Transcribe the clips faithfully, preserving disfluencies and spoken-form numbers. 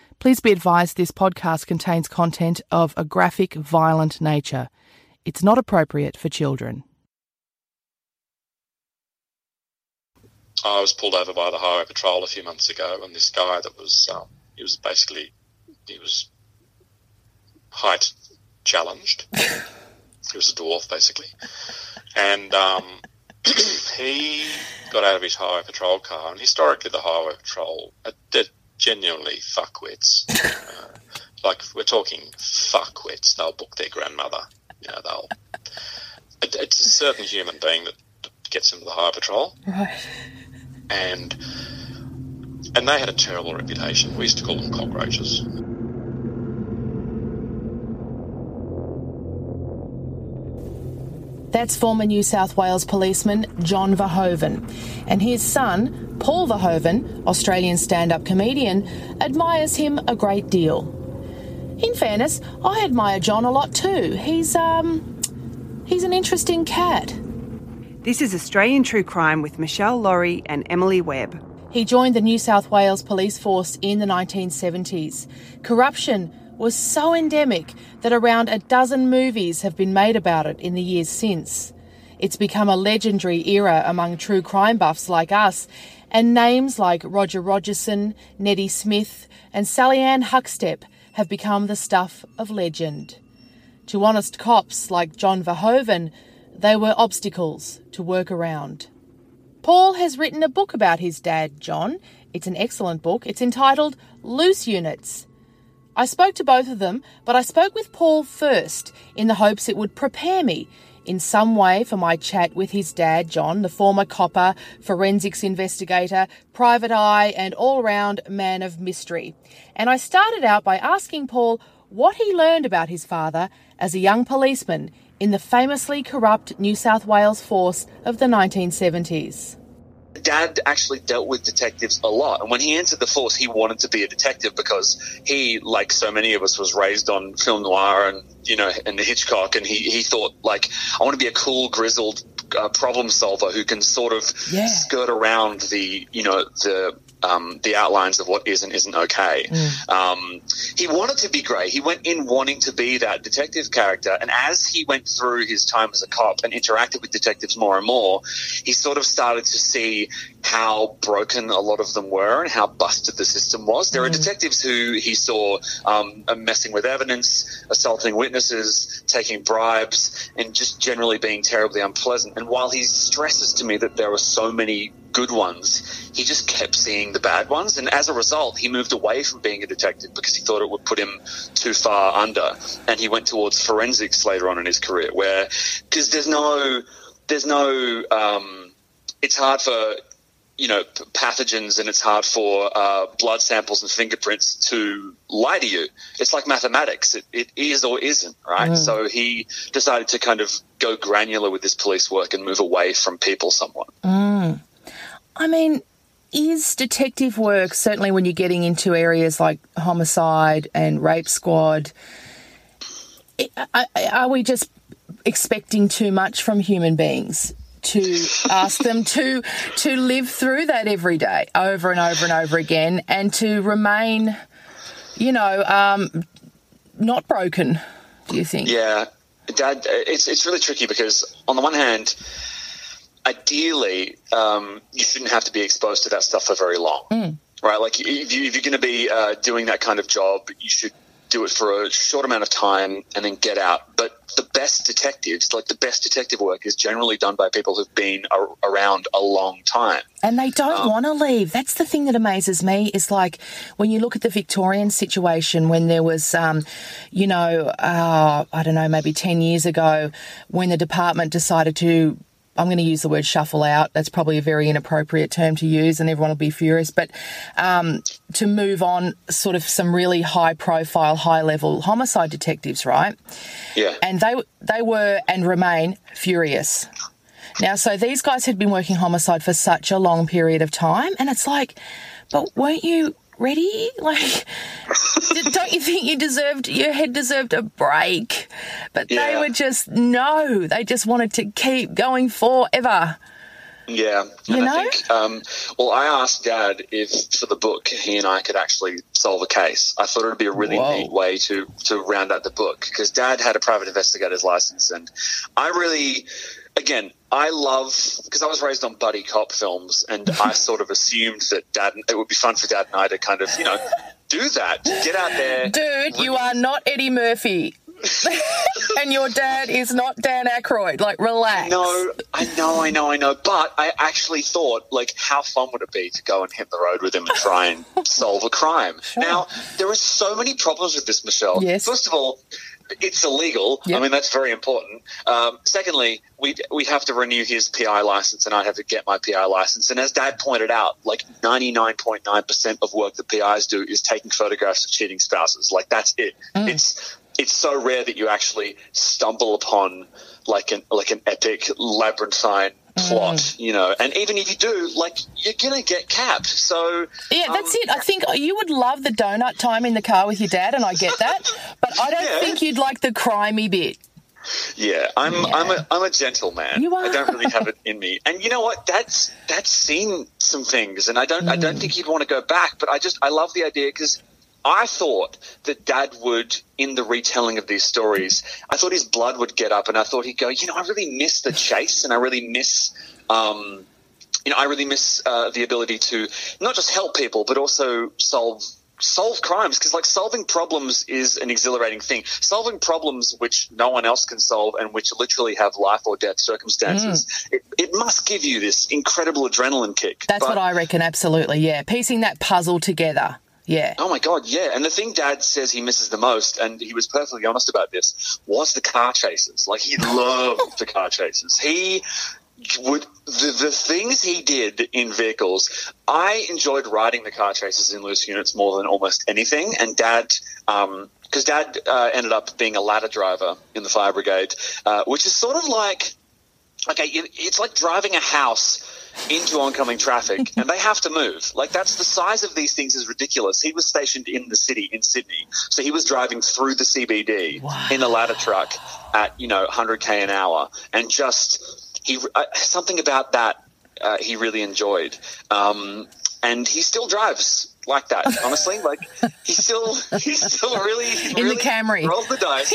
Please be advised this podcast contains content of a graphic, violent nature. It's not appropriate for children. I was pulled over by the Highway Patrol a few months ago, and this guy that was, um, he was basically, he was height challenged. He was a dwarf, basically. And um, he got out of his Highway Patrol car, and historically the Highway Patrol, uh, they're genuinely fuckwits. Uh, like, we're talking fuckwits. They'll book their grandmother. You know, they'll... It, it's a certain human being that gets into the Highway Patrol. Right. And and they had a terrible reputation. We used to call them cockroaches. That's former New South Wales policeman John Verhoeven. And his son, Paul Verhoeven, Australian stand-up comedian, admires him a great deal. In fairness, I admire John a lot too. He's, um, he's an interesting cat. This is Australian True Crime with Michelle Laurie and Emily Webb. He joined the New South Wales Police Force in the nineteen seventies. Corruption was so endemic that around a dozen movies have been made about it in the years since. It's become a legendary era among true crime buffs like us, and names like Roger Rogerson, Neddy Smith and Sally Ann Huckstep have become the stuff of legend. To honest cops like John Verhoeven, they were obstacles to work around. Paul has written a book about his dad, John. It's an excellent book. It's entitled Loose Units. I spoke to both of them, but I spoke with Paul first in the hopes it would prepare me in some way for my chat with his dad, John, the former copper, forensics investigator, private eye and all-round man of mystery. And I started out by asking Paul what he learned about his father as a young policeman in the famously corrupt New South Wales force of the nineteen seventies. Dad actually dealt with detectives a lot. And when he entered the force, he wanted to be a detective because he, like so many of us, was raised on film noir and, you know, and Hitchcock. And he, he thought, like, I want to be a cool, grizzled uh, problem solver who can sort of yeah. skirt around the, you know, the... Um, the outlines of what is and isn't okay. Mm. Um, he wanted to be great. He went in wanting to be that detective character. And as he went through his time as a cop and interacted with detectives more and more, he sort of started to see how broken a lot of them were and how busted the system was. There mm. are detectives who he saw um, messing with evidence, assaulting witnesses, taking bribes, and just generally being terribly unpleasant. And while he stresses to me that there were so many good ones, he just kept seeing the bad ones, and as a result he moved away from being a detective because he thought it would put him too far under, and he went towards forensics later on in his career, where because there's no there's no um it's hard for you know pathogens and it's hard for uh blood samples and fingerprints to lie to you. It's like mathematics, it, it is or isn't, right? Mm. So he decided to kind of go granular with this police work and move away from people somewhat. Mm. I mean, is detective work, certainly when you're getting into areas like homicide and rape squad, are we just expecting too much from human beings to ask them to to live through that every day over and over and over again and to remain, you know, um, not broken, do you think? Yeah, Dad, it's, it's really tricky because on the one hand, ideally, um, you shouldn't have to be exposed to that stuff for very long, mm. right? Like if, you, if you're going to be uh, doing that kind of job, you should do it for a short amount of time and then get out. But the best detectives, like the best detective work, is generally done by people who've been a- around a long time. And they don't um, want to leave. That's the thing that amazes me is like when you look at the Victorian situation when there was, um, you know, uh, I don't know, maybe ten years ago when the department decided to, I'm going to use the word shuffle out. That's probably a very inappropriate term to use and everyone will be furious. But um, to move on sort of some really high-profile, high-level homicide detectives, right? Yeah. And they they were and remain furious. Now, so these guys had been working homicide for such a long period of time and it's like, but weren't you ready? Like, don't you think you deserved, your head deserved a break? But yeah. they were just, no, they just wanted to keep going forever. Yeah. You and know? I think, um, well, I asked Dad if, for the book, he and I could actually solve a case. I thought it would be a really Whoa. neat way to, to round out the book, because Dad had a private investigator's license, and I really, again, I love, because I was raised on buddy cop films, and I sort of assumed that Dad, it would be fun for Dad and I to kind of, you know, do that. Get out there. Dude, you are not Eddie Murphy. And your dad is not Dan Aykroyd. Like, relax. No, I know, I know, I know. But I actually thought, like, how fun would it be to go and hit the road with him and try and solve a crime? Sure. Now, there are so many problems with this, Michelle. Yes. First of all, it's illegal. Yep. I mean, that's very important. Um, secondly, we'd, we'd have to renew his P I license, and I'd have to get my P I license. And as Dad pointed out, like ninety-nine point nine percent of work that P Is do is taking photographs of cheating spouses. Like, that's it. Mm. It's it's so rare that you actually stumble upon like an like an epic labyrinthine plot, mm. you know. And even if you do, like, you're going to get capped. So yeah, that's um, it. I think you would love the donut time in the car with your dad, and I get that. But I don't yeah. think you'd like the crimey bit. Yeah, I'm yeah. I'm a I'm a gentleman. You are. I don't really have it in me. And you know what? Dad's Dad's seen some things, and I don't mm. I don't think he'd want to go back. But I just I love the idea, because I thought that Dad would, in the retelling of these stories, I thought his blood would get up, and I thought he'd go, you know, I really miss the chase, and I really miss, um, you know, I really miss uh, the ability to not just help people, but also solve solve crimes, because, like, solving problems is an exhilarating thing. Solving problems which no one else can solve and which literally have life or death circumstances, mm. it, it must give you this incredible adrenaline kick. That's but, what I reckon, absolutely, yeah. Piecing that puzzle together. Yeah. Oh, my God, yeah. And the thing Dad says he misses the most, and he was perfectly honest about this, was the car chases. Like, he loved the car chases. He would – the, the things he did in vehicles, I enjoyed riding the car chases in loose units more than almost anything. And Dad um, – because Dad uh, ended up being a ladder driver in the fire brigade, uh, which is sort of like – okay, it, it's like driving a house – into oncoming traffic, and they have to move. Like, that's the size of these things is ridiculous. He was stationed in the city in Sydney, so he was driving through the C B D wow. in a ladder truck at, you know, one hundred k an hour, and just he uh, something about that uh, he really enjoyed, um, and he still drives like that. Honestly, like he still he's still really he in really the Camry rolls the dice.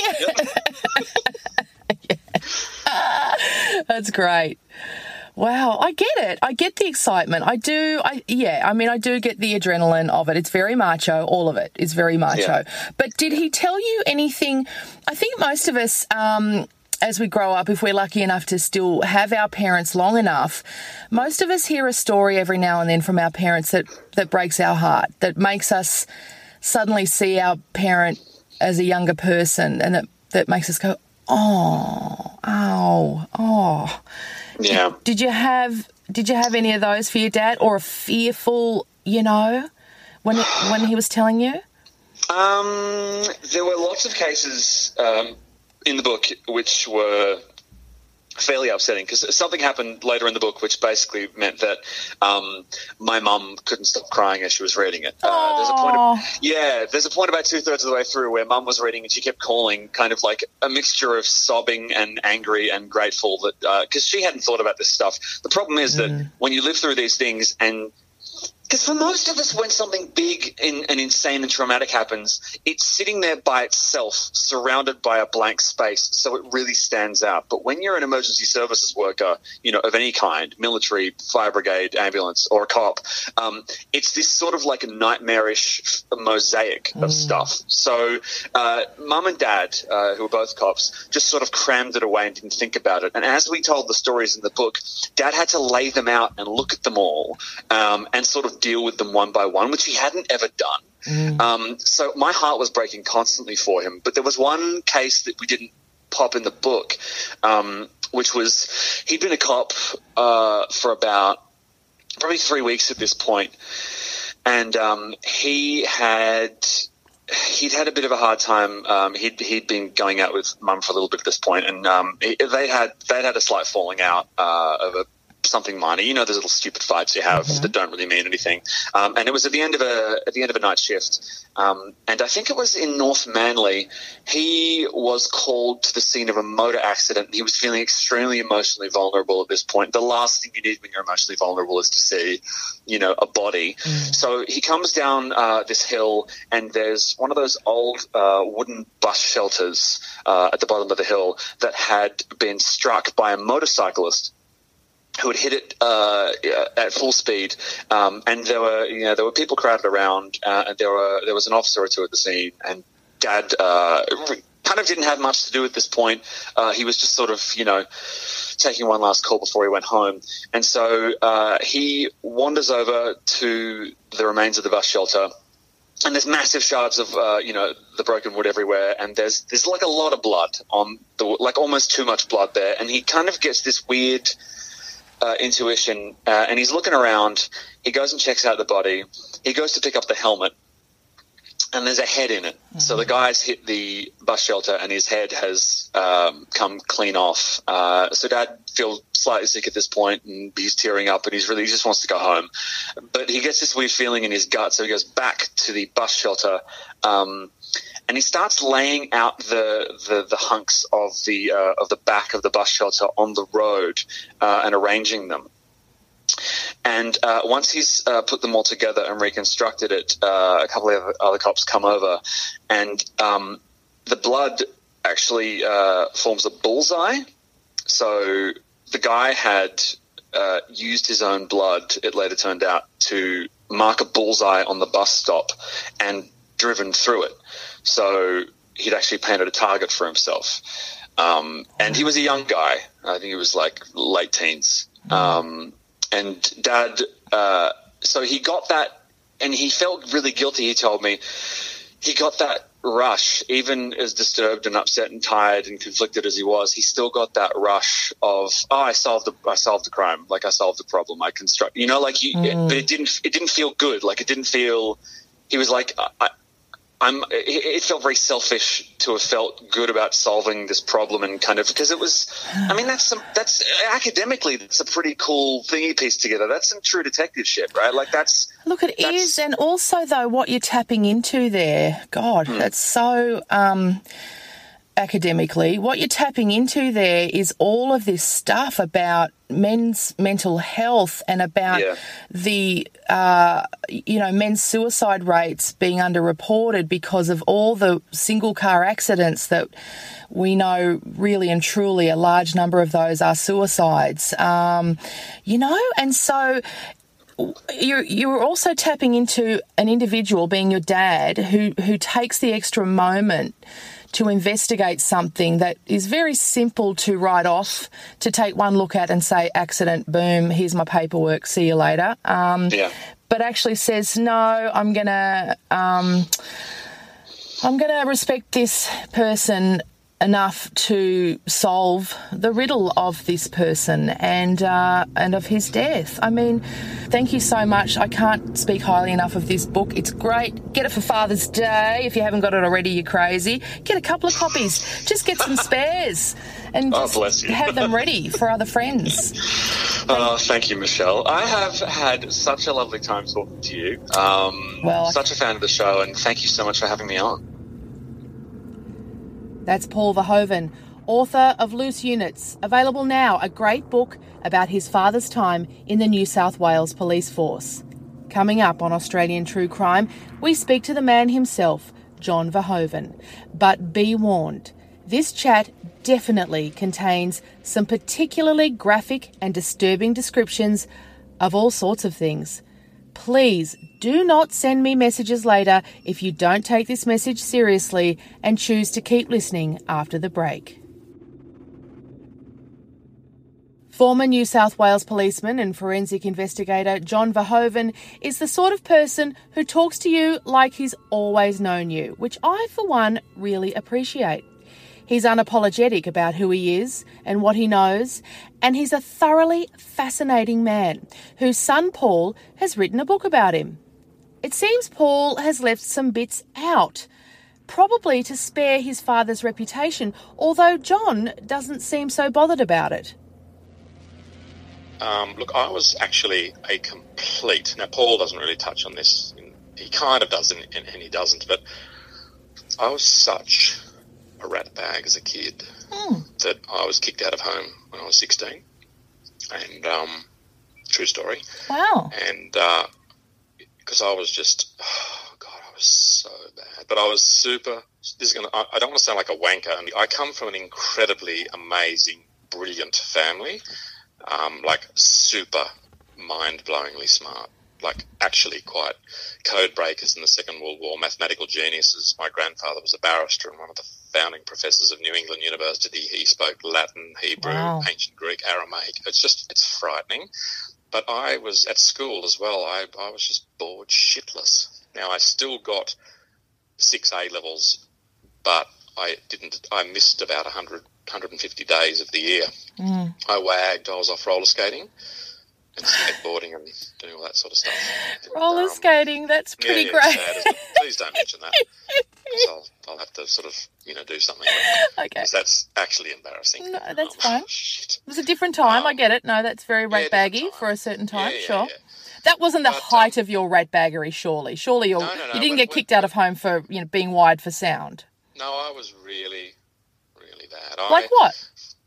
Yeah. Yeah. That's great. Wow, I get it. I get the excitement. I do. I yeah, I mean, I do get the adrenaline of it. It's very macho. All of it is very macho. Yeah. But did he tell you anything? I think most of us, um, as we grow up, if we're lucky enough to still have our parents long enough, most of us hear a story every now and then from our parents that, that breaks our heart, that makes us suddenly see our parent as a younger person, and that, that makes us go, oh, ow, oh. Yeah. Did, did you have did you have any of those for your dad, or a fearful, you know, when it, when he was telling you? Um, there were lots of cases um, in the book which were fairly upsetting, because something happened later in the book which basically meant that um, my mum couldn't stop crying as she was reading it. Uh, there's a point of, yeah, there's a point about two-thirds of the way through where Mum was reading and she kept calling, kind of like a mixture of sobbing and angry and grateful, that because uh, she hadn't thought about this stuff. The problem is mm. that when you live through these things, and because for most of us, when something big and, and insane and traumatic happens, it's sitting there by itself, surrounded by a blank space, so it really stands out. But when you're an emergency services worker, you know, of any kind, military, fire brigade, ambulance, or a cop, um, it's this sort of like a nightmarish mosaic of mm. stuff. So uh, Mum and Dad, uh, who were both cops, just sort of crammed it away and didn't think about it. And as we told the stories in the book, Dad had to lay them out and look at them all um, and sort of deal with them one by one, which he hadn't ever done. Mm. Um, so my heart was breaking constantly for him. But there was one case that we didn't pop in the book, um, which was he'd been a cop uh, for about probably three weeks at this point, and um, he had he'd had a bit of a hard time. Um, he'd he'd been going out with Mum for a little bit at this point, and um, he, they had they'd had a slight falling out uh, over something minor. You know, those little stupid fights you have Mm-hmm. that don't really mean anything. Um, and it was at the end of a at the end of a night shift, um, and I think it was in North Manly. He was called to the scene of a motor accident. He was feeling extremely emotionally vulnerable at this point. The last thing you need when you're emotionally vulnerable is to see, you know, a body. Mm. So he comes down uh, this hill, and there's one of those old uh, wooden bus shelters uh, at the bottom of the hill that had been struck by a motorcyclist who had hit it uh, at full speed, um, and there were, you know, there were people crowded around, uh, and there were there was an officer or two at the scene, and Dad uh, kind of didn't have much to do at this point. Uh, he was just sort of, you know, taking one last call before he went home, and so uh, he wanders over to the remains of the bus shelter. And there's massive shards of, uh, you know, the broken wood everywhere, and there's there's like a lot of blood on the, like almost too much blood there, and he kind of gets this weird Uh, intuition, uh, and he's looking around. He goes and checks out the body. He goes to pick up the helmet, and there's a head in it. Mm-hmm. So the guy's hit the bus shelter, and his head has um, come clean off. Uh, so Dad feels slightly sick at this point, and he's tearing up, and he's really he just wants to go home. But he gets this weird feeling in his gut, so he goes back to the bus shelter, um, and he starts laying out the the, the hunks of the uh, of the back of the bus shelter on the road uh, and arranging them. And uh, once he's uh, put them all together and reconstructed it, uh, a couple of other cops come over, and um, the blood actually uh, forms a bullseye. So the guy had uh, used his own blood, it later turned out, to mark a bullseye on the bus stop and driven through it. So he'd actually painted a target for himself. Um, and he was a young guy. I think he was like late teens. Um, and Dad, uh, so he got that, and he felt really guilty, he told me. He got that rush, even as disturbed and upset and tired and conflicted as he was, he still got that rush of, oh, I solved the, I solved the crime. Like I solved the problem. I construct, you know, like you, mm. but it didn't, it didn't feel good. Like it didn't feel, he was like, I, I'm, it felt very selfish to have felt good about solving this problem, and kind of, because it was, I mean, that's some, that's academically, that's a pretty cool thing he pieced together. That's some true detective shit, right? Like that's. Look, it that's, is. And also though, what you're tapping into there, God, hmm. that's so, um, academically, what you're tapping into there is all of this stuff about men's mental health and about yeah. the, uh, you know, men's suicide rates being underreported because of all the single car accidents that we know really and truly a large number of those are suicides, um, you know, and so you're, you're also tapping into an individual, being your dad, who, who takes the extra moment to investigate something that is very simple to write off, to take one look at and say, accident, boom, here's my paperwork, see you later. Um, yeah. But actually says, no, I'm going to um, I'm going to respect this person enough to solve the riddle of this person and uh, and of his death. I mean, thank you so much. I can't speak highly enough of this book. It's great. Get it for Father's Day. If you haven't got it already, you're crazy. Get a couple of copies. Just get some spares and oh, bless you. have them ready for other friends. Oh, thank you, Michelle. I have had such a lovely time talking to you. Um, well, such a fan of the show, and thank you so much for having me on. That's Paul Verhoeven, author of Loose Units, available now, a great book about his father's time in the New South Wales Police Force. Coming up on Australian True Crime, we speak to the man himself, John Verhoeven. But be warned, this chat definitely contains some particularly graphic and disturbing descriptions of all sorts of things. Please do not send me messages later if you don't take this message seriously and choose to keep listening after the break. Former New South Wales policeman and forensic investigator John Verhoeven is the sort of person who talks to you like he's always known you, which I, for one, really appreciate. He's unapologetic about who he is and what he knows, and he's a thoroughly fascinating man whose son Paul has written a book about him. It seems Paul has left some bits out, probably to spare his father's reputation, although John doesn't seem so bothered about it. Um, look, I was actually a complete... Now, Paul doesn't really touch on this. He kind of does, and, and he doesn't. But I was such a rat bag as a kid Mm. that I was kicked out of home when I was sixteen. And, um, true story. Wow. And because uh, I was just... Oh, God, I was so bad. But I was super... This is gonna. I, I don't want to sound like a wanker. I, mean, I come from an incredibly amazing, brilliant family. Um, like super mind-blowingly smart, like actually quite code breakers in the Second World War, mathematical geniuses. My grandfather was a barrister and one of the founding professors of New England University. He spoke Latin, Hebrew, Wow. ancient Greek, Aramaic. It's just, it's frightening. But I was at school as well. I, I was just bored shitless. Now, I still got six A-levels, but I didn't, I missed about one hundred, one hundred fifty days of the year. Mm. I wagged. I was off roller skating and skateboarding and doing all that sort of stuff. And, Roller um, skating, that's yeah, pretty yeah, great. sad, isn't it? Please don't mention that. 'Cause I'll, I'll have to sort of, you know, do something. Okay. Because that's actually embarrassing. No, that's Um, fine. Shit. It was a different time, I Um, get it. No, that's very yeah, rat different baggy time. for a certain time, Yeah, yeah, sure. yeah. That wasn't the But, um, height of your rat baggery, surely. Surely you're, No, no, no, you didn't when- get when- kicked out of home for, you know, being wired for sound. No, I was really, really bad. Like I, what?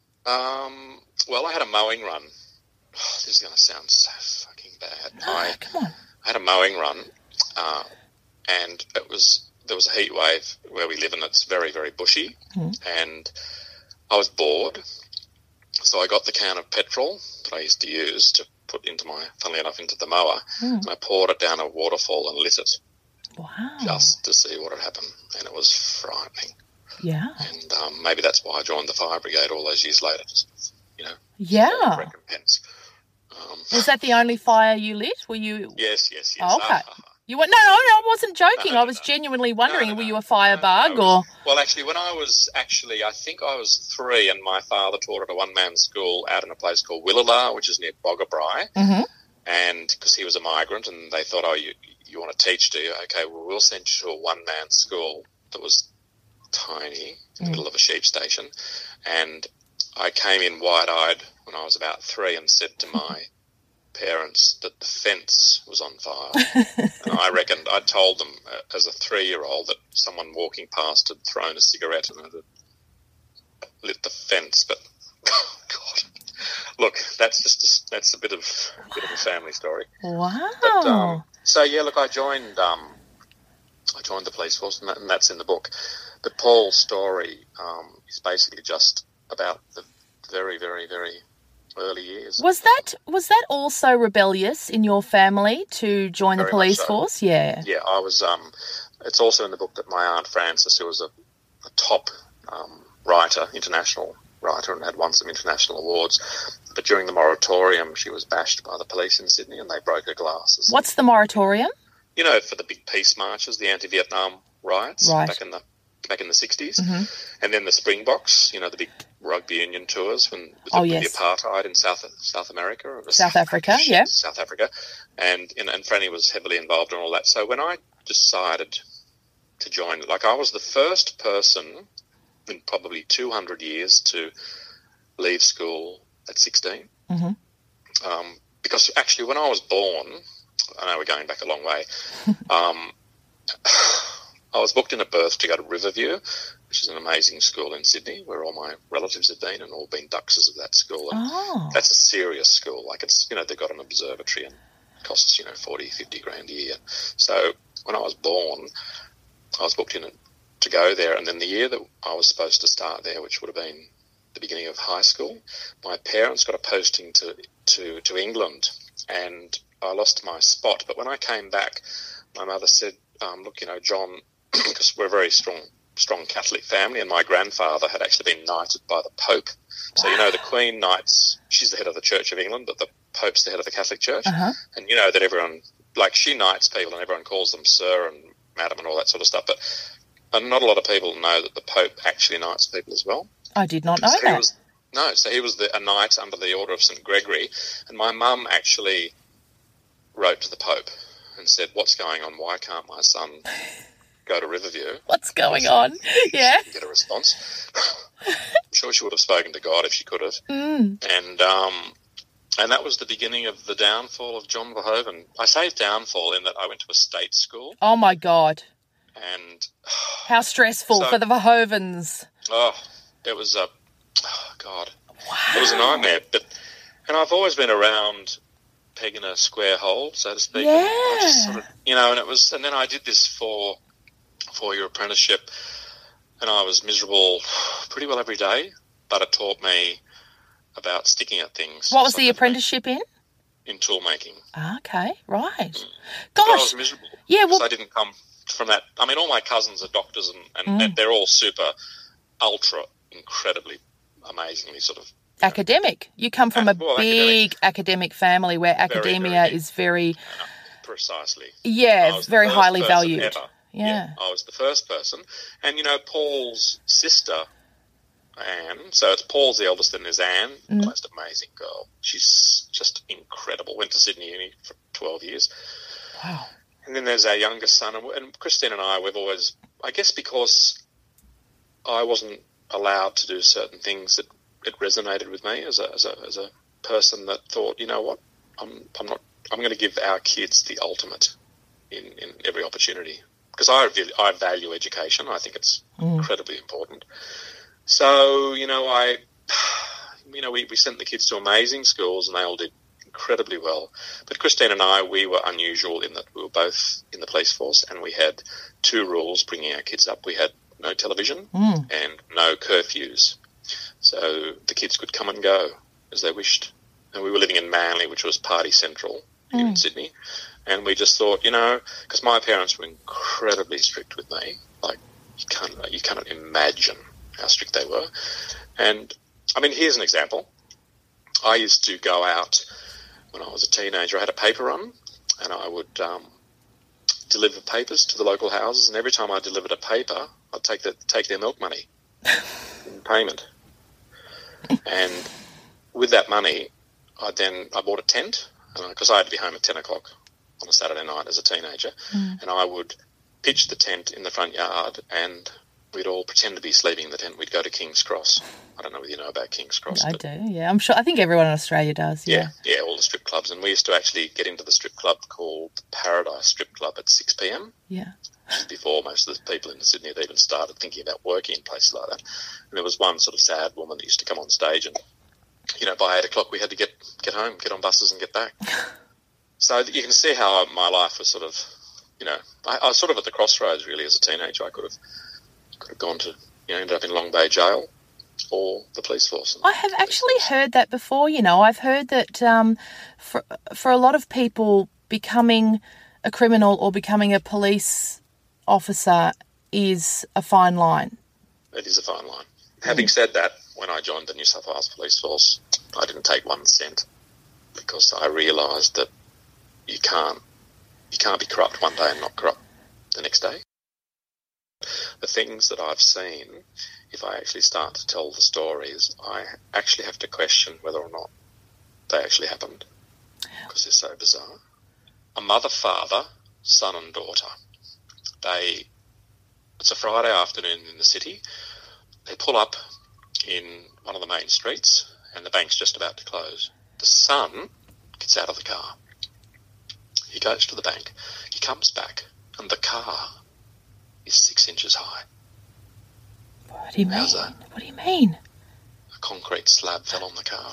Um, well, I had a mowing run. Oh, this is going to sound so fucking bad. I, Come on. I had a mowing run, uh, and it was there was a heat wave where we live, and it's very, very bushy. Mm. And I was bored, so I got the can of petrol that I used to use to put into my, funnily enough, into the mower, Mm. and I poured it down a waterfall and lit it Wow. just to see what had happened, and it was frightening. Yeah. And um, maybe that's why I joined the fire brigade all those years later, just, you know, Yeah. recompense. Um, Was that the only fire you lit? Were you... yes, yes, yes. Oh, okay. Ah, ah, ah. You were... No, no, no, I wasn't joking. No, no, I was no. genuinely wondering, No, no, were no. you a firebug No, no, I or... was- Well, actually, when I was actually, I think I was three, and my father taught at a one-man school out in a place called Willala, which is near Boggabri, Mm-hmm. and because he was a migrant, and they thought, oh, you you want to teach, do you? Okay, well, we'll send you to a one-man school that was tiny, in the Mm. middle of a sheep station, and I came in wide-eyed when I was about three and said to my parents that the fence was on fire. And I reckoned, I told them uh, as a three-year-old that someone walking past had thrown a cigarette and it had lit the fence. But, oh, God. Look, that's just a, that's a bit of a bit of a family story. Wow. But, um, so, yeah, look, I joined um, I joined the police force, and, that, and that's in the book. But Paul's story um, is basically just about the very, very, very early years. Was that was that also rebellious in your family to join the Very much police so. force? Yeah. Yeah, I was. Um, it's also in the book that my Aunt Frances, who was a, a top um, writer, international writer, and had won some international awards, but during the moratorium, she was bashed by the police in Sydney, and they broke her glasses. What's the moratorium? You know, for the big peace marches, the anti-Vietnam riots Right. back in the back in the sixties, Mm-hmm. and then the Springboks. You know, the big rugby union tours when with Oh, the, yes. with the apartheid in South South America, or South Africa, yeah. South Africa, and and, and Franny was heavily involved in all that. So when I decided to join, like I was the first person in probably two hundred years to leave school at sixteen, Mm-hmm. um, because actually when I was born, I know we're going back a long way. um, I was booked in at birth to go to Riverview, which is an amazing school in Sydney, where all my relatives had been and all been duxers of that school. And Oh. that's a serious school. Like it's, you know, they've got an observatory and it costs, you know, forty, fifty grand a year. So when I was born, I was booked in to go there. And then the year that I was supposed to start there, which would have been the beginning of high school, my parents got a posting to, to, to England, and I lost my spot. But when I came back, my mother said, um, look, you know, John, because we're a very strong, strong Catholic family, and my grandfather had actually been knighted by the Pope. So, you know, the Queen knights, she's the head of the Church of England, but the Pope's the head of the Catholic Church. Uh-huh. And you know that everyone, like, she knights people and everyone calls them sir and madam and all that sort of stuff. But and not a lot of people know that the Pope actually knights people as well. I did not know So he that. was, no, so he was the, a knight under the Order of Saint Gregory, and my mum actually wrote to the Pope and said, what's going on? Why can't my son go to Riverview? What's going on? Yeah. Didn't get a response. I'm sure she would have spoken to God if she could have. Mm. And um, And that was the beginning of the downfall of John Verhoeven. I say downfall in that I went to a state school. Oh, my God. And... How stressful so, for the Verhoevens. Oh, it was a... Oh, God. Wow. It was a nightmare. But, and I've always been around peg in a square hole, so to speak. Yeah. And I just sort of, you know, and it was... And then I did this for four-year apprenticeship, and I was miserable pretty well every day, but it taught me about sticking at things. What was so the apprenticeship in? In tool making. Okay, right. Mm. Gosh. So I was miserable. Yeah, well... Because I didn't come from that. I mean, all my cousins are doctors, and, and, Mm. and they're all super, ultra, incredibly, amazingly sort of... Academic. You come from a well, big academic. academic family where Very, academia very big. is very... Uh, precisely. Yeah, I was the very first highly person valued. ever. Yeah. I was the first person. And, you know, Paul's sister, Anne, so it's Paul's the eldest and there's Anne, Mm. the most amazing girl. She's just incredible. Went to Sydney Uni for twelve years. Wow. And then there's our youngest son, and, and Christine and I, we've always, I guess because I wasn't allowed to do certain things, that it resonated with me as a, as a, as a person that thought, you know what, I'm, I'm not, I'm going to give our kids the ultimate in, in every opportunity. Because I, I value education. I think it's Mm. incredibly important. So, you know, I, you know, we, we sent the kids to amazing schools and they all did incredibly well. But Christine and I, we were unusual in that we were both in the police force and we had two rules bringing our kids up. We had no television Mm. and no curfews. So the kids could come and go as they wished. And we were living in Manly, which was party central here in Mm. Sydney. And we just thought, you know, because my parents were incredibly strict with me. Like, you can't, you cannot imagine how strict they were. And, I mean, here's an example. I used to go out when I was a teenager. I had a paper run, and I would um, deliver papers to the local houses. And every time I delivered a paper, I'd take the, take their milk money in payment. And with that money, I then I bought a tent because I had to be home at ten o'clock on a Saturday night as a teenager, Mm. and I would pitch the tent in the front yard, and we'd all pretend to be sleeping in the tent. We'd go to King's Cross. I don't know whether you know about King's Cross. I but do, yeah. I'm sure. I think everyone in Australia does, yeah. yeah, yeah, all the strip clubs. And we used to actually get into the strip club called Paradise Strip Club at six p.m. Yeah. before most of the people in Sydney had even started thinking about working in places like that. And there was one sort of sad woman that used to come on stage and, you know, by eight o'clock we had to get, get home, get on buses and get back. So you can see how my life was sort of, you know, I, I was sort of at the crossroads really as a teenager. I could have could have gone to, you know, ended up in Long Bay Jail or the police force. I have actually heard that before, you know. I've heard that um, for, for a lot of people, becoming a criminal or becoming a police officer is a fine line. It is a fine line. Having said that, when I joined the New South Wales Police Force, I didn't take one cent because I realised that you can't you can't be corrupt one day and not corrupt the next day. The things that I've seen, if I actually start to tell the stories, I actually have to question whether or not they actually happened because they're so bizarre. A mother, father, son and daughter. They, it's a Friday afternoon in the city. They pull up in one of the main streets and the bank's just about to close. The son gets out of the car. He goes to the bank. He comes back and the car is six inches high. What do you mean? How's that? What do you mean? A concrete slab fell on the car.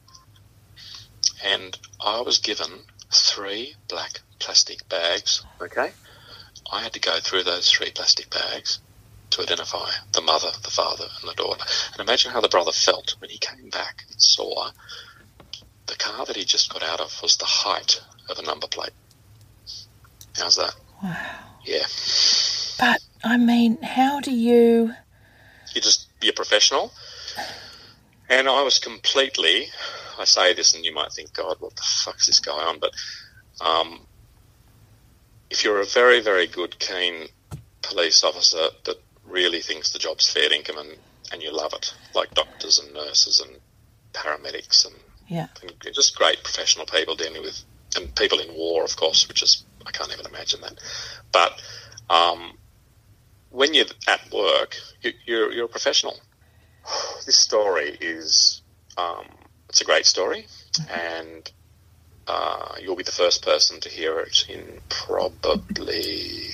And I was given three black plastic bags, okay? I had to go through those three plastic bags to identify the mother, the father and the daughter. And imagine how the brother felt when he came back and saw the car that he just got out of was the height of a number plate. How's that? Wow. Yeah. But, I mean, how do you... You just be a professional. And I was completely, I say this and you might think, God, what the fuck's this guy on? But um, if you're a very, very good, keen police officer that really thinks the job's fair income and, and you love it, like doctors and nurses and paramedics and, Yeah. and just great professional people dealing with, and people in war, of course, which is, I can't even imagine that. But um, when you're at work, you, you're, you're a professional. This story is um, it's a great story, and uh, you'll be the first person to hear it in probably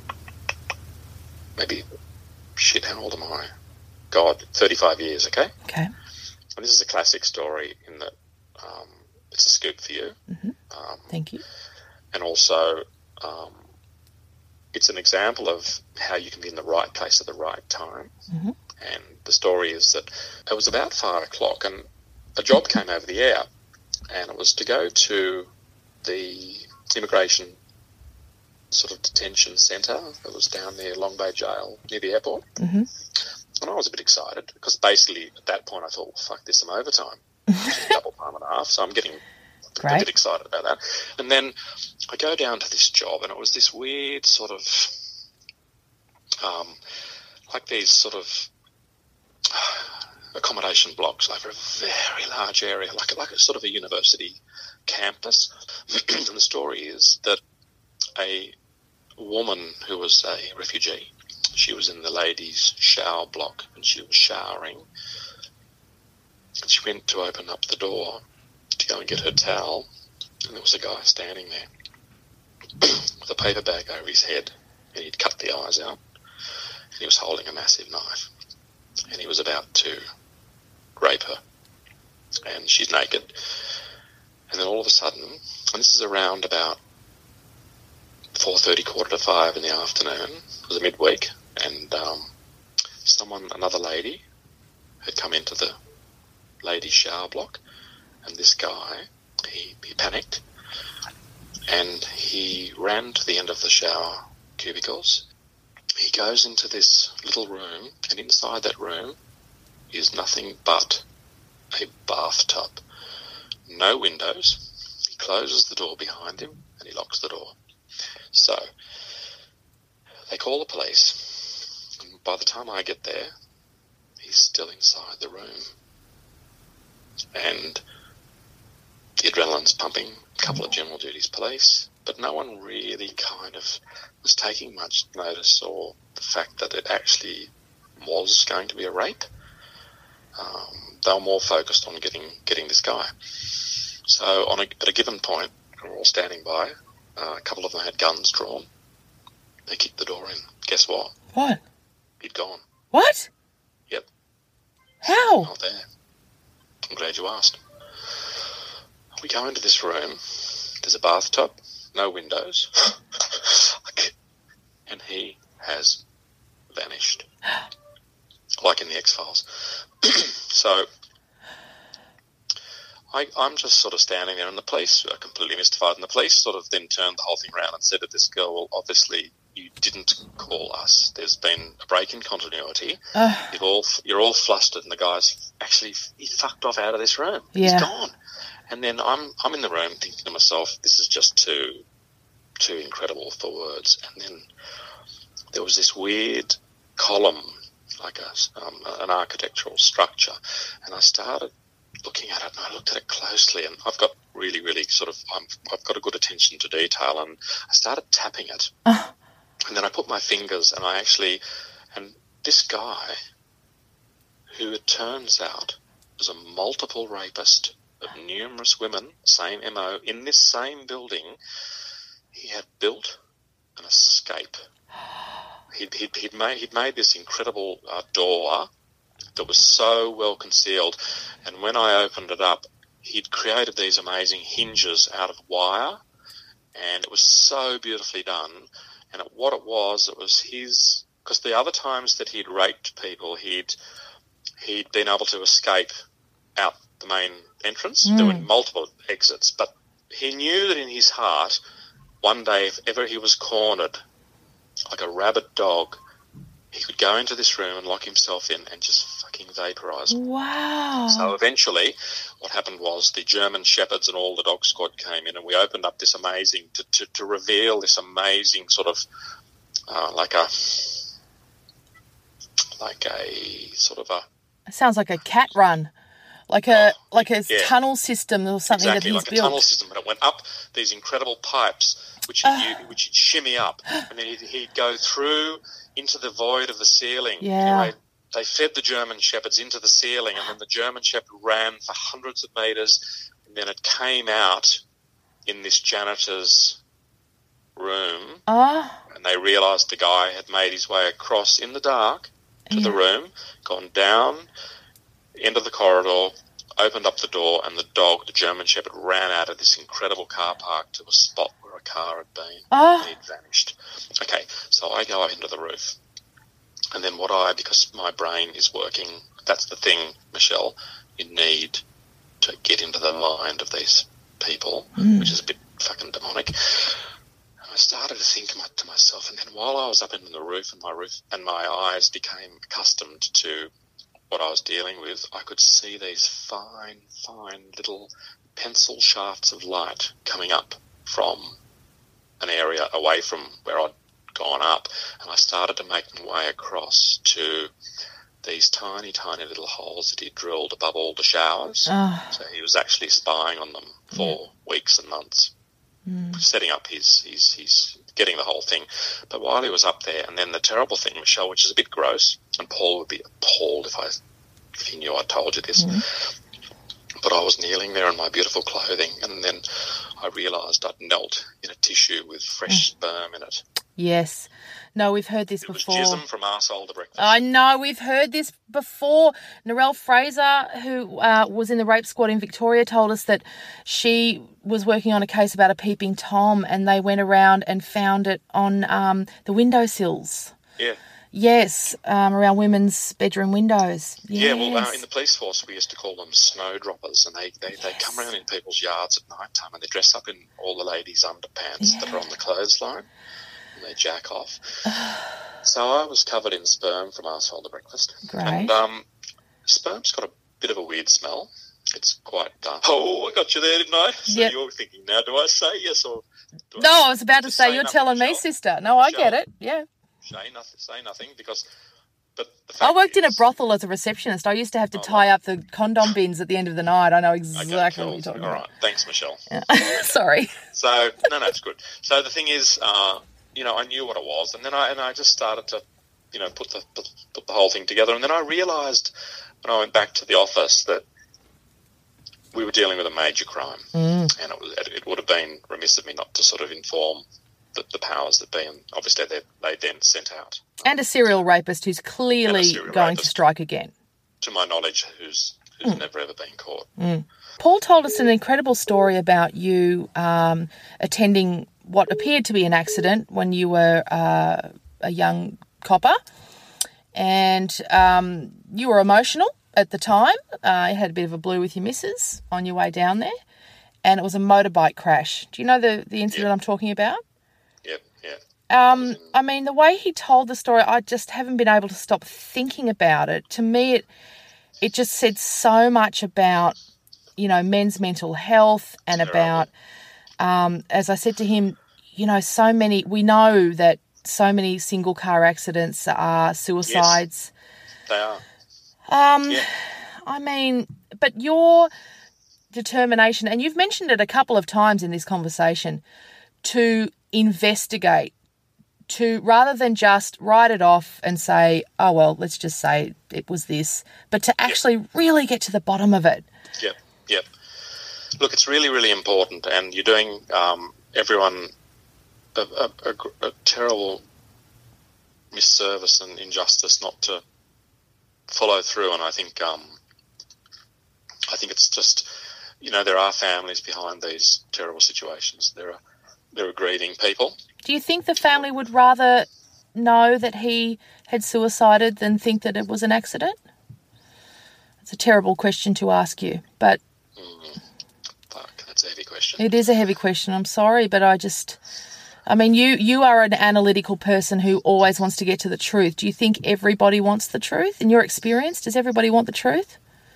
maybe, shit, how old am I? God, thirty-five years, okay? Okay. And this is a classic story in that um, it's a scoop for you. Mm-hmm. Um, Thank you. And also, um, it's an example of how you can be in the right place at the right time. Mm-hmm. And the story is that it was about five o'clock and a job came over the air, and it was to go to the immigration sort of detention centre that was down there, Long Bay Jail, near the airport. Mm-hmm. And I was a bit excited because basically at that point I thought, well, fuck, there's some overtime. Double time and a half, so I'm getting Great. a bit excited about that. And then I go down to this job, and it was this weird sort of, um, like these sort of accommodation blocks over a very large area, like, like a sort of a university campus. And the story is that a woman who was a refugee, she was in the ladies' shower block and she was showering. And she went to open up the door to go and get her towel, and there was a guy standing there with a paper bag over his head, and he'd cut the eyes out, and he was holding a massive knife, and he was about to rape her, and she's naked. And then all of a sudden, and this is around about four thirty, quarter to five in the afternoon, it was a midweek, and um, someone, another lady, had come into the ladies' shower block, and this guy, he, he panicked, and he ran to the end of the shower cubicles. He goes into this little room, and inside that room is nothing but a bathtub. No windows. He closes the door behind him, and he locks the door. So they call the police, and by the time I get there, he's still inside the room. And the adrenaline's pumping, a couple of general duties police, but no one really kind of was taking much notice or the fact that it actually was going to be a rape. Um, they were more focused on getting getting this guy. So on a, at a given point, we were all standing by, uh, a couple of them had guns drawn. They kicked the door in. Guess what? What? He'd gone. What? Yep. How? Not there. I'm glad you asked. We go into this room. There's a bathtub, no windows, and he has vanished, like in the X-Files. So I, I'm just sort of standing there, and the police are completely mystified, and the police sort of then turned the whole thing around and said to this girl, well, obviously you didn't call us. There's been a break in continuity. Uh, You've all, you're all flustered, and the guy's actually, he fucked off out of this room. Yeah. He's gone. And then I'm I'm in the room thinking to myself, this is just too too incredible for words. And then there was this weird column, like a um, an architectural structure, and I started looking at it, and I looked at it closely, and I've got really, really sort of, I'm, I've got a good attention to detail, and I started tapping it. Uh. And then I put my fingers, and I actually, and this guy, who it turns out was a multiple rapist of numerous women, same M O, in this same building, he had built an escape. He'd, he'd, he'd, made, he'd made this incredible uh, door that was so well concealed, and when I opened it up, he'd created these amazing hinges out of wire, and it was so beautifully done. And it, what it was, it was his, because the other times that he'd raped people, he'd he'd been able to escape out the main entrance. Mm. There were multiple exits, but he knew that in his heart, one day, if ever he was cornered, like a rabid dog, he could go into this room and lock himself in and just fucking vaporise. Wow. So eventually what happened was the German shepherds and all the dog squad came in, and we opened up this amazing, to, to, to reveal this amazing sort of, uh, like a, like a sort of a... It sounds like a cat run. Like a oh, like a yeah. tunnel system or something exactly, that he's like built. a tunnel system, and it went up these incredible pipes, which he'd, uh, which he'd shimmy up, and then he'd, he'd go through into the void of the ceiling. Yeah. Anyway, they fed the German Shepherds into the ceiling, and then the German Shepherd ran for hundreds of metres, and then it came out in this janitor's room, Oh. and they realised the guy had made his way across in the dark to Yeah. the room, gone down, end of the corridor, opened up the door, and the dog, the German Shepherd, ran out of this incredible car park to a spot where a car had been. Oh. And he'd vanished. Okay, so I go up into the roof. And then what I, because my brain is working, that's the thing, Michelle, you need to get into the mind of these people, Mm. which is a bit fucking demonic. And I started to think my, to myself, and then while I was up in the roof and my roof and my eyes became accustomed to what I was dealing with, I could see these fine, fine little pencil shafts of light coming up from an area away from where I'd gone up, and I started to make my way across to these tiny, tiny little holes that he drilled above all the showers. Oh. So he was actually spying on them for weeks and months, Mm. setting up his, his, his, getting the whole thing. But while he was up there, and then the terrible thing, Michelle, which is a bit gross, and Paul would be appalled if I, if he knew I told you this, Mm. but I was kneeling there in my beautiful clothing, and then I realised I'd knelt in a tissue with fresh sperm in it. Yes. No, we've heard this It was before. jism from arsehole to breakfast. I know, we've heard this before. Narelle Fraser, who uh, was in the rape squad in Victoria, told us that she was working on a case about a peeping Tom, and they went around and found it on um, the windowsills. Yeah. Yes, um, around women's bedroom windows. Yes. Yeah, well, uh, in the police force, we used to call them snowdroppers, and they, they, they come around in people's yards at night time, and they dress up in all the ladies' underpants Yeah. that are on the clothesline, and they jack off. So I was covered in sperm from arsehole to breakfast. Great. And um, sperm's got a bit of a weird smell. It's quite dark. Oh, I got you there, didn't I? So Yep. you're thinking now, do I say yes or... Do No, I was about to Just say, say you're nothing, telling me, Michelle. sister. No, I get Michelle. it. Yeah. Say nothing, say nothing, because... But the fact I worked in a is- brothel as a receptionist. I used to have to Oh, tie up the condom bins at the end of the night. I know Okay, exactly cool. what you're talking All about. right, thanks, Michelle. Sorry. So no, no, it's good. So the thing is, uh, you know, I knew what it was, and then I and I just started to, you know, put the put, put the whole thing together, and then I realised when I went back to the office that we were dealing with a major crime, Mm. and it was it would have been remiss of me not to sort of inform the, the powers that be, and obviously they they then sent out, And a serial rapist who's clearly serial going to rapist. strike again. to my knowledge, who's who's never ever been caught. Paul told us an incredible story about you um, attending what appeared to be an accident when you were uh, a young copper, and um, you were emotional at the time. Uh, you had a bit of a blue with your missus on your way down there, and it was a motorbike crash. Do you know the, the incident Yeah. I'm talking about? Yep, yeah. Um, I mean, the way he told the story, I just haven't been able to stop thinking about it. To me, it it just said so much about, you know, men's mental health and Terrible. about, um, as I said to him, you know, so many, we know that so many single car accidents are suicides. They are. Um, Yeah. I mean, but your determination, and you've mentioned it a couple of times in this conversation, to investigate, to rather than just write it off and say, oh, well, let's just say it was this, but to actually really get to the bottom of it. Yep, yep. Look, it's really, really important, and you're doing um, everyone a, a, a, a terrible misservice and injustice not to follow through. And I think, um, I think it's just, you know, there are families behind these terrible situations. There are, there are grieving people. Do you think the family would rather know that he had suicided than think that it was an accident? It's a terrible question to ask you, but Fuck, that's a heavy question. it is a heavy question. I'm sorry, but I just, I mean, you, you are an analytical person who always wants to get to the truth. Do you think everybody wants the truth? In your experience, does everybody want the truth?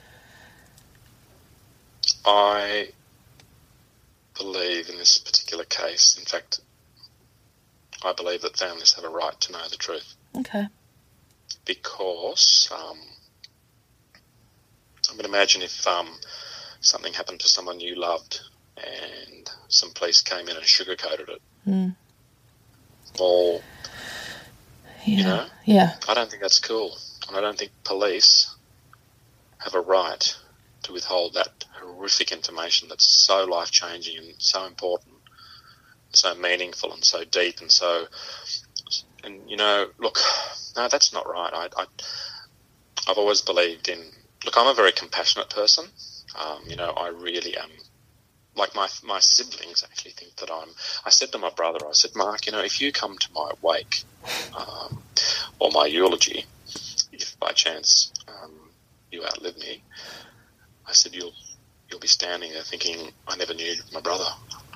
I believe in this particular case, in fact, I believe that families have a right to know the truth, Okay. because um, I mean, imagine if um, something happened to someone you loved and some police came in and sugarcoated it. Mm. Or, Yeah. you know, Yeah. I don't think that's cool. And I don't think police have a right to withhold that horrific information that's so life-changing and so important, so meaningful and so deep and so... And, you know, look, no, that's not right. I, I, I've always believed in... Look, I'm a very compassionate person. Um, you know, I really am. Like my my siblings actually think that I'm... I said to my brother, I said, Mark, you know, if you come to my wake um, or my eulogy, if by chance um, you outlive me, I said, you'll you'll be standing there thinking, I never knew my brother,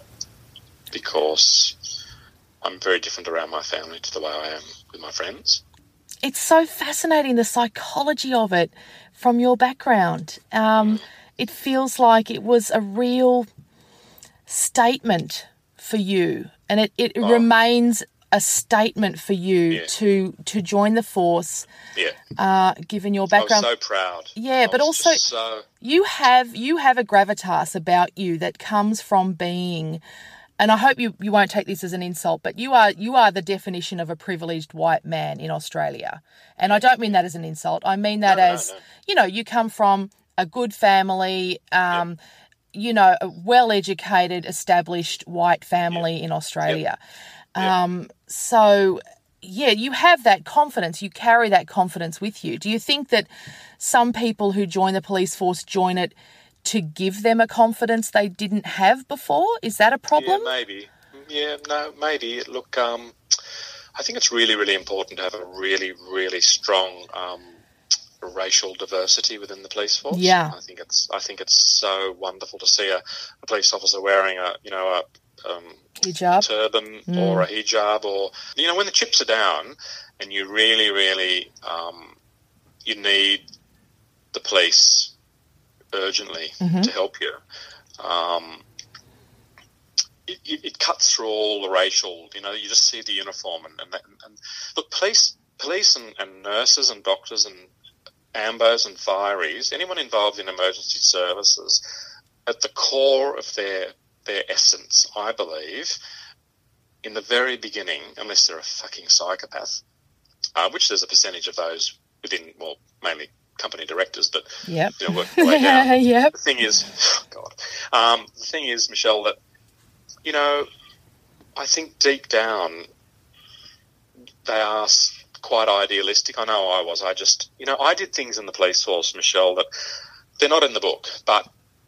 because I'm very different around my family to the way I am with my friends. It's so fascinating, the psychology of it from your background. Um, mm. It feels like it was a real statement for you, and it, it oh. remains a statement for you yeah. to to join the force. Yeah. Uh, given your background, I was so proud. Yeah, I but also so... you have you have a gravitas about you that comes from being. And I hope you, you won't take this as an insult, but you are you are the definition of a privileged white man in Australia. And I don't mean that as an insult. I mean that no, no, as, no. you know, you come from a good family, um, yep. you know, a well-educated, established white family yep. in Australia. Yep. Um, yep. So, yeah, you have that confidence. You carry that confidence with you. Do you think that some people who join the police force join it to give them a confidence they didn't have before? Is that a problem? Yeah, maybe. Yeah, no, maybe. Look, um, I think it's really, really important to have a really, really strong um, racial diversity within the police force. Yeah. I think it's. I think it's so wonderful to see a, a police officer wearing a, you know, a, um, hijab, a turban mm. or a hijab, or you know, when the chips are down, and you really, really, um, you need the police urgently mm-hmm. to help you. Um, it, it, it cuts through all the racial, you know, you just see the uniform. And, and, and look, police police and, and nurses and doctors and ambos and fireys, anyone involved in emergency services, at the core of their their essence, I believe, in the very beginning, unless they're a fucking psychopath, uh, which there's a percentage of those within, well, mainly company directors, but yep. you know, work their way down. yep. The thing is, oh God, um, the thing is, Michelle, that you know, I think deep down they are quite idealistic. I know I was. I just, you know, I did things in the police force, Michelle, that they're not in the book, but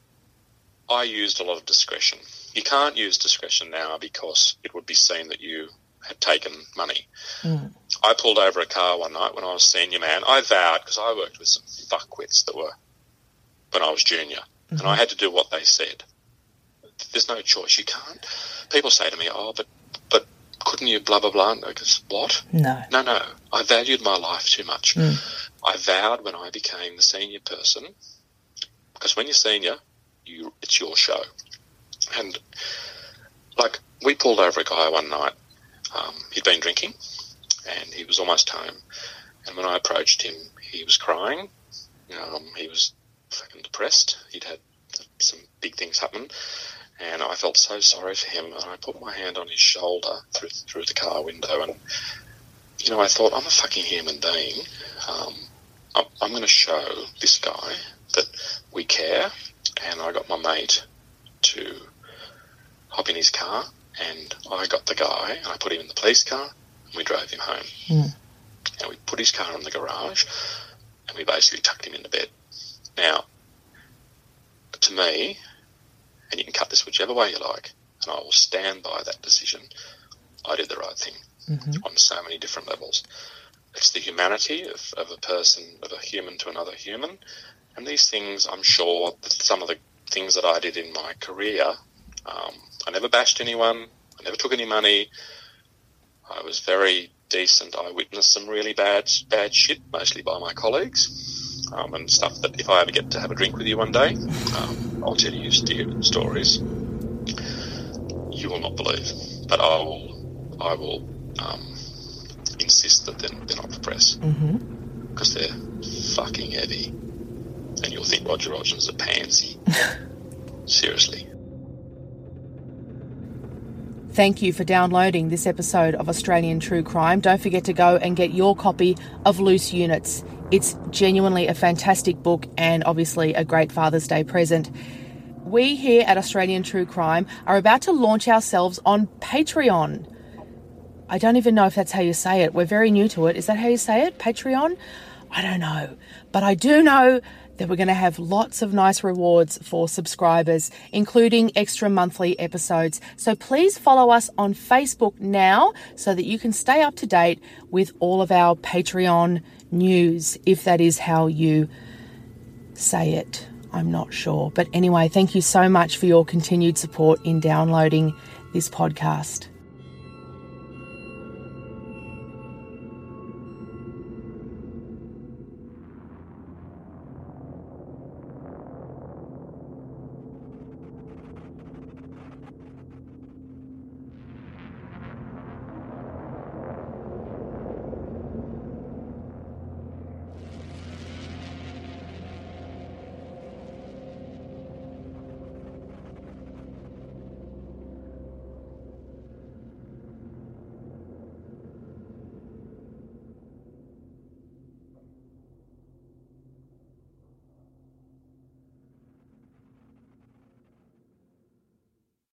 I used a lot of discretion. You can't use discretion now because it would be seen that you had taken money. Mm. I pulled over a car one night when I was senior man. I vowed, because I worked with some fuckwits that were when I was junior, mm-hmm. and I had to do what they said. There's no choice. You can't. People say to me, oh, but but couldn't you blah, blah, blah? And I go, what? No. No, no. I valued my life too much. Mm. I vowed when I became the senior person, because when you're senior, you it's your show. And, like, we pulled over a guy one night. Um, he'd been drinking, and he was almost home. And when I approached him, he was crying. Um, he was fucking depressed. He'd had some big things happen, and I felt so sorry for him. And I put my hand on his shoulder through through the car window, and you know, I thought, I'm a fucking human being. Um, I'm, I'm going to show this guy that we care. And I got my mate to hop in his car, and I got the guy, and I put him in the police car, and we drove him home. Mm. And we put his car in the garage, and we basically tucked him into bed. Now, to me, and you can cut this whichever way you like, and I will stand by that decision, I did the right thing mm-hmm. on so many different levels. It's the humanity of, of a person, of a human to another human. And these things, I'm sure, some of the things that I did in my career, um, I never bashed anyone, I never took any money, I was very decent, I witnessed some really bad bad shit, mostly by my colleagues, um, and stuff that if I ever get to have a drink with you one day, um, I'll tell you stupid stories you will not believe. But I will, I will um, insist that they're, they're not for press, because mm-hmm. they're fucking heavy. And you'll think Roger Hodgson's a pansy. Seriously. Thank you for downloading this episode of Australian True Crime. Don't forget to go and get your copy of Loose Units. It's genuinely a fantastic book and obviously a great Father's Day present. We here at Australian True Crime are about to launch ourselves on Patreon. I don't even know if that's how you say it. We're very new to it. Is that how you say it? Patreon? I don't know. But I do know that we're going to have lots of nice rewards for subscribers, including extra monthly episodes. So please follow us on Facebook now so that you can stay up to date with all of our Patreon news, if that is how you say it. I'm not sure. But anyway, thank you so much for your continued support in downloading this podcast.